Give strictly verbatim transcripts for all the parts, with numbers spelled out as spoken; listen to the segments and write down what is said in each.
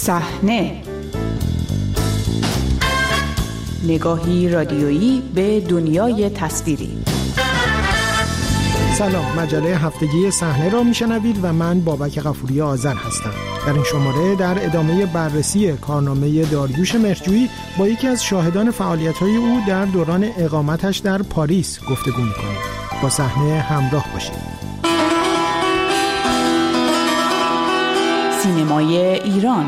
صحنه، نگاهی رادیویی به دنیای تصویری. سلام، مجله هفتگی صحنه را میشنوید و من بابک غفوری آذر هستم. در این شماره در ادامه بررسی کارنامه داریوش مهرجویی با یکی از شاهدان فعالیت‌های او در دوران اقامتش در پاریس گفتگو می‌کنیم. با صحنه همراه باشید. سینمای ایران.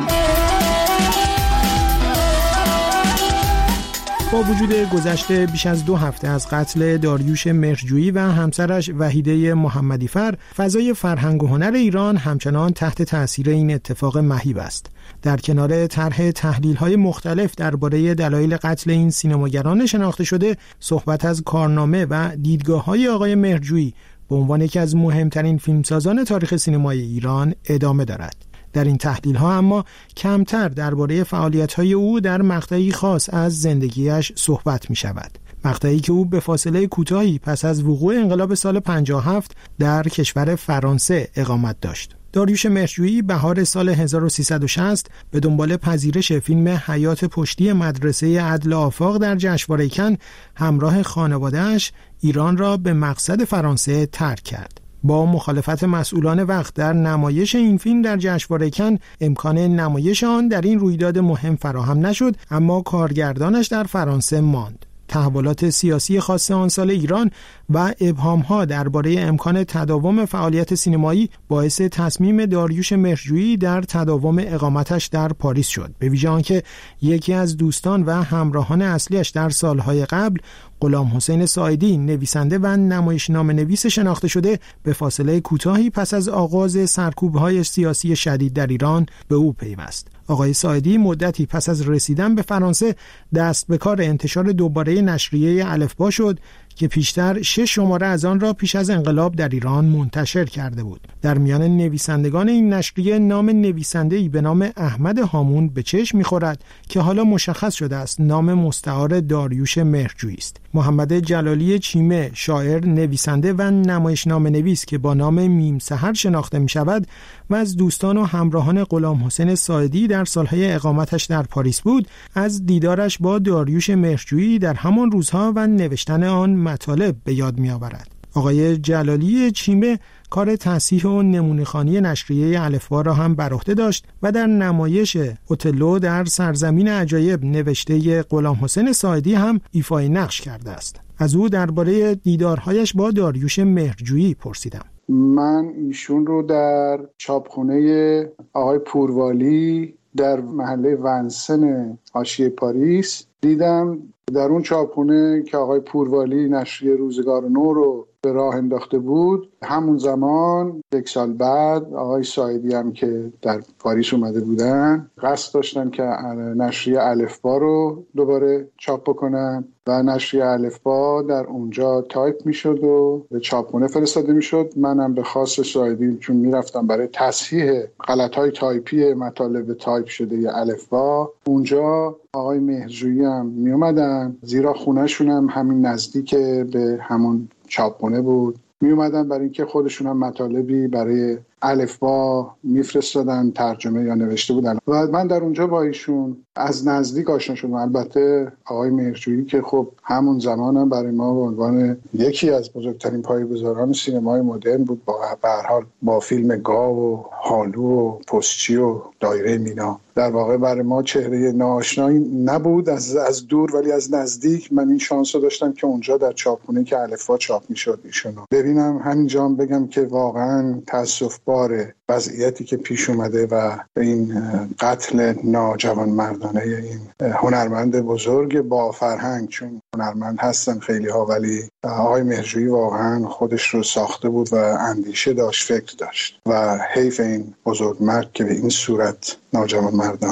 با وجود گذشته بیش از دو هفته از قتل داریوش مهرجویی و همسرش وحیده محمدیفر، فضای فرهنگ و هنر ایران همچنان تحت تأثیر این اتفاق مهیب است. در کنار طرح تحلیل‌های مختلف درباره دلایل قتل این سینماگران شناخته شده، صحبت از کارنامه و دیدگاه‌های آقای مهرجویی به عنوان یکی از مهمترین فیلمسازان تاریخ سینمای ایران ادامه دارد. در این تحلیل‌ها اما کمتر درباره فعالیت‌های او در مقطعی خاص از زندگیش صحبت می‌شود. مقطعی که او به فاصله کوتاهی پس از وقوع انقلاب سال پنجاه و هفت در کشور فرانسه اقامت داشت. داریوش مهرجویی بهار سال هزار و سیصد و شصت به دنبال پذیرش فیلم حیات پشتی مدرسه عدل آفاق در جشنواره کن همراه خانواده‌اش ایران را به مقصد فرانسه ترک کرد. با مخالفت مسئولان وقت در نمایش این فیلم در جشنواره کن امکان نمایش آن در این رویداد مهم فراهم نشد، اما کارگردانش در فرانسه ماند. تحولات سیاسی خاص آن سال ایران و ابهام‌ها درباره امکان تداوم فعالیت سینمایی باعث تصمیم داریوش مهرجویی در تداوم اقامتش در پاریس شد، به ویژه آنکه یکی از دوستان و همراهان اصلیش در سالهای قبل، غلام حسین ساعدی، نویسنده و نمایشنامه نویس شناخته شده، به فاصله کوتاهی پس از آغاز سرکوب‌های سیاسی شدید در ایران به او پیوست. آقای ساعدی مدتی پس از رسیدن به فرانسه دست به کار انتشار دوباره نشریه الفبا شد که پیشتر شش شماره از آن را پیش از انقلاب در ایران منتشر کرده بود. در میان نویسندگان این نشریه نام نویسنده‌ای به نام احمد هامون به چشم می‌خورد که حالا مشخص شده است نام مستعار داریوش مهرجویی است. محمد جلالی چیمه، شاعر، نویسنده و نمایشنامه نویس که با نام میم سحر شناخته می‌شود و از دوستان و همراهان غلام حسین ساعدی در سالهای اقامتش در پاریس بود، از دیدارش با داریوش مهرجویی در همان روزها و نوشتن آن مطالب به یاد می‌آورد. آقای جلالی چیمه کار تصحیح و نمونه‌خوانی نشریه الفبا را هم بر عهده داشت و در نمایش اوتلو در سرزمین عجایب نوشته غلام حسین ساعدی هم ایفای نقش کرده است. از او درباره دیدارهایش با داریوش مهرجویی پرسیدم. من ایشون رو در چاپخونه آقای پوروالی در محله ونسن حاشیه پاریس دیدم. در اون چاپخونه که آقای پوروالی نشریه روزگار نو رو به راه انداخته بود، همون زمان یک سال بعد آقای ساعدی هم که در پاریس اومده بودن قصد داشتن که نشریه الفبا رو دوباره چاپ بکنن و نشریه الفبا در اونجا تایپ میشد و به چاپخونه فرستاده میشد. منم به خواست ساعدی چون میرفتم برای تصحیح غلط‌های تایپی مطالب تایپ شده الفبا، اونجا آقای مهرجویی هم می اومدن، زیرا خونه‌شون هم همین نزدیک به همون چاپخونه بود. می اومدن برای اینکه خودشون هم مطالبی برای الفبا میفرستادن، ترجمه یا نوشته بودن و من در اونجا با ایشون از نزدیک آشنا شدم. البته آقای مهرجویی که خب همون زمان هم برای ما به عنوان یکی از بزرگترین پایه‌گذاران سینمای مدرن بود، با به هر حال با فیلم گاو و هالو و پستچی و دایره مینا در واقع برای ما چهره ناآشنایی نبود از از دور، ولی از نزدیک من این شانس رو داشتم که اونجا در چاپخونه که الفبا چاپ میشد ایشونو ببینم. همینجا هم بگم که واقعا تأسف باره وضعیتی که پیش اومده و این قتل ناجوانمردانه این هنرمند بزرگ با فرهنگ، چون هنرمند هستن خیلی ها ولی آقای مهرجویی واقعا خودش رو ساخته بود و اندیشه داشت، فکر داشت و حیف این بزرگمرد که به این صورت ناجوانمردانه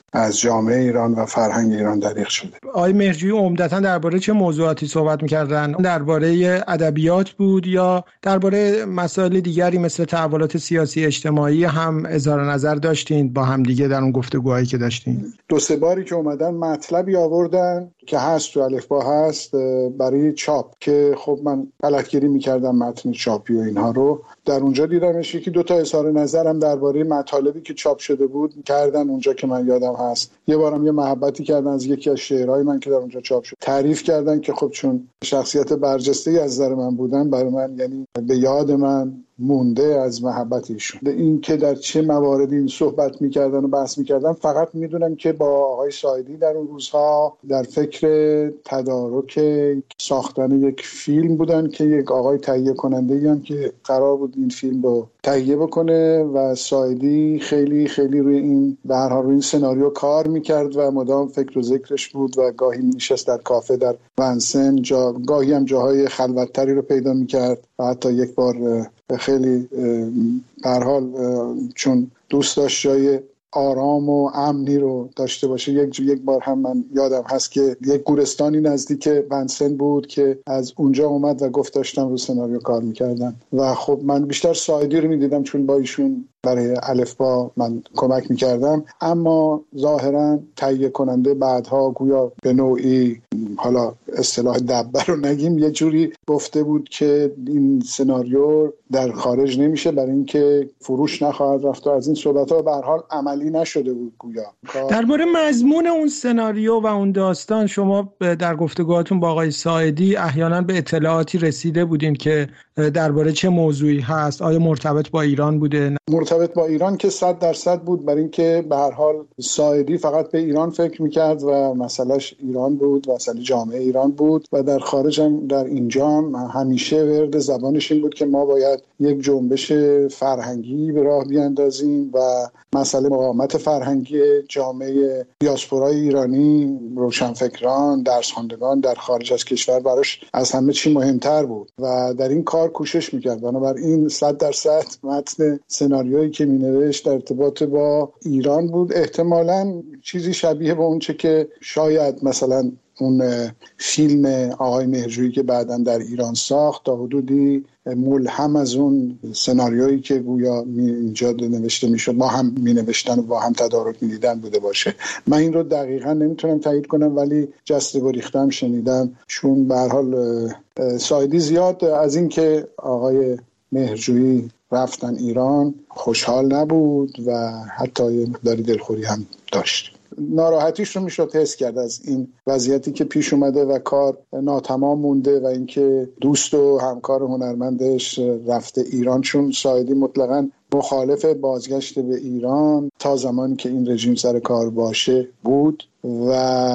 از جامعه ایران و فرهنگ ایران دریغ شده. آقای مهرجویی عمدتاً درباره چه موضوعاتی صحبت می‌کردن؟ درباره ادبیات بود یا درباره مسائل دیگری مثل تحولات سیاسی اجتماعی هم اظهار نظر داشتین با هم دیگه در اون گفتگوهایی که داشتین؟ دو سه باری که اومدن مطلبی آوردن که هست تو الفبا هست برای چاپ که خب من غلطگیری می‌کردم متن چاپی و اینها رو در اونجا دیدمش. یکی دو تا اظهار نظرم درباره مطالبی که چاپ شده بود کردن اونجا که من یادم هست. یه بارم یه محبتی کردن از یکی از شعرهای من که در اونجا چاپ شد، تعریف کردن که خب چون شخصیت برجسته‌ای از نظر من بودن برای من یعنی به یاد من مونده از محبت ایشون. این که در چه مواردی این صحبت می‌کردن و بحث می‌کردن فقط می‌دونم که با آقای ساعدی در اون روزها در فکر تدارک ساختن یک فیلم بودن که یک آقای تهیه کننده هم که قرار بود این فیلم رو تهیه بکنه و ساعدی خیلی خیلی روی این به هر حال روی این سناریو کار می‌کرد و مدام فکر و ذکرش بود و گاهی می‌نشست در کافه در ونسن، جا گاهی هم جاهای خلوت‌تری رو پیدا می‌کرد و حتی یک بار خیلی به هر حال چون دوست داشت جای آرام و امنی رو داشته باشه، یک یک بار هم من یادم هست که یک گورستانی نزدیک ونسن بود که از اونجا اومد و گفت داشتم رو سناریو کار میکردم و خب من بیشتر ساعدی رو میدیدم چون با ایشون برای الفبا من کمک میکردم، اما ظاهرا تهیه کننده بعدها گویا به نوعی حالا اصطلاح دبه رو نگیم یه جوری گفته بود که این سناریو در خارج نمیشه برای اینکه فروش نخواهد رفت و از این صحبت‌ها به هر حال عملی نشده بود گویا. درباره مضمون اون سناریو و اون داستان شما در گفتگوهاتون با آقای ساعدی احیانا به اطلاعاتی رسیده بودین که درباره چه موضوعی هست؟ آیا مرتبط با ایران بوده؟ مرتبط با ایران که صد درصد بود، برای اینکه به هر حال ساعدی فقط به ایران فکر میکرد و مسئلهش ایران بود و مسئله جامعه ایران بود و در خارج هم در اینجا هم همیشه ورد زبانش این بود که ما باید یک جنبش فرهنگی به راه بیاندازیم و مسئله مقاومت فرهنگی جامعه دیاسپورای ایرانی، روشنفکران، درس خواندگان در خارج از کشور براش از همه چی مهمتر بود و در این کار کوشش میکرد. بنابراین صد درصد متن سناریویی که مینوشت در ارتباط با ایران بود، احتمالاً چیزی شبیه به اون چه که شاید مثلا اون فیلم آقای مهرجویی که بعداً در ایران ساخت تا حدودی ملهم از اون سناریویی که گویا اینجا نوشته میشد ما هم مینوشتن و با هم تدارک میدیدن بوده باشه. من این رو دقیقاً نمیتونم تایید کنم ولی جسته گریختم شنیدم، چون به هر حال ساعدی زیاد از این که آقای مهرجویی رفتن ایران خوشحال نبود و حتی یه مقداری دلخوری هم داشت. ناراحتیش رو میشد حس کرد از این وضعیتی که پیش اومده و کار ناتمام مونده و اینکه دوست و همکار هنرمندش رفته ایران، چون ساعدی مطلقاً مخالف بازگشت به ایران تا زمانی که این رژیم سر کار باشه بود و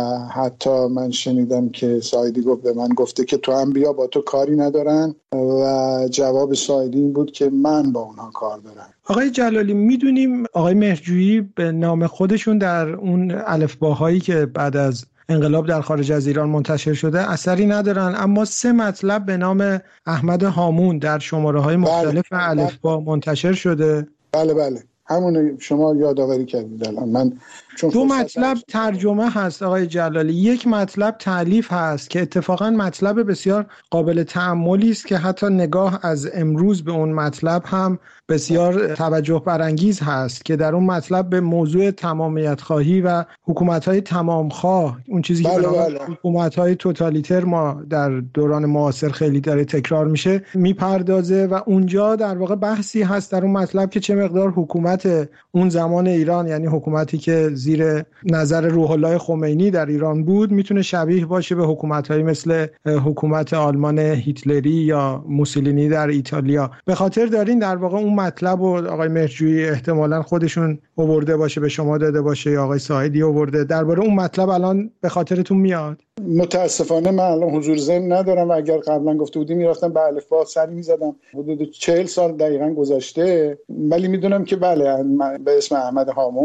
حتی من شنیدم که ساعدی گفت به من گفته که تو هم بیا با تو کاری ندارن و جواب ساعدی این بود که من با اونها کار دارم. آقای جلالی میدونیم آقای مهرجویی به نام خودشون در اون الفباهایی که بعد از انقلاب در خارج از ایران منتشر شده اثری ندارن، اما سه مطلب به نام احمد هامون در شماره‌های مختلف بله. الفبا منتشر شده. بله بله همون شما یادآوری کردید الان. من چون دو مطلب ترجمه هست آقای جلالی، یک مطلب تالیف هست که اتفاقا مطلب بسیار قابل تأملی است که حتی نگاه از امروز به اون مطلب هم بسیار توجه برانگیز هست که در اون مطلب به موضوع تمامیت خواهی و حکومت‌های تمامخواه، اون چیزی بله که بله. حکومت‌های توتالیتر ما در دوران معاصر خیلی داره تکرار میشه میپردازه و اونجا در واقع بحثی هست در اون مطلب که چه مقدار حکومت اون زمان ایران، یعنی حکومتی که زیر نظر روح الله خمینی در ایران بود، میتونه شبیه باشه به حکومت‌های مثل حکومت آلمان هیتلری یا موسولینی در ایتالیا. به خاطر دارین در واقع اون مطلب و آقای مهرجویی احتمالاً خودشون آورده باشه به شما داده باشه یا آقای ساعدی آورده، درباره اون مطلب الان به خاطرتون میاد؟ متاسفانه من الان حضور ذهن ندارم و اگر قبلا گفته بودی میرفتم به الفبا سری میزدم. حدود چهل سال دقیقاً گذشته، ولی میدونم که بله به اسم احمد هامون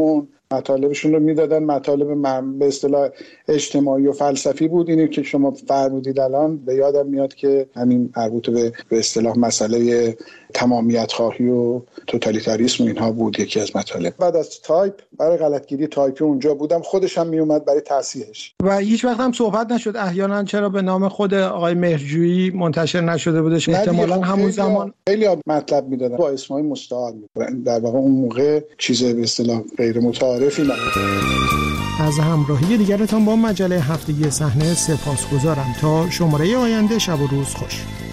مطالبشون رو میدادن، مطالب به اصطلاح اجتماعی و فلسفی بود. اینی که شما فرمودید الان به یادم میاد که همین مربوط به به اصطلاح مسئله تمامیت خواهی و توتالیتاریسم و اینها بود یکی از مطالب. بعد از تایپ برای غلطگیری تایپی اونجا بودم، خودش هم میومد برای تصحیحش و هیچ وقت هم صحبت نشد احیانا چرا به نام خود آقای مهرجویی منتشر نشده بودش؟ احتمالاً همون زمان خیلی مطلب میدادن با اسمای مستعار میبرن، در واقع اون موقع چیز به اصطلاح غیر متعارفی نبود. از همراهی دیگرتان با مجله هفتگی صحنه سپاسگزارم. تا شماره آینده شب و روز خوش.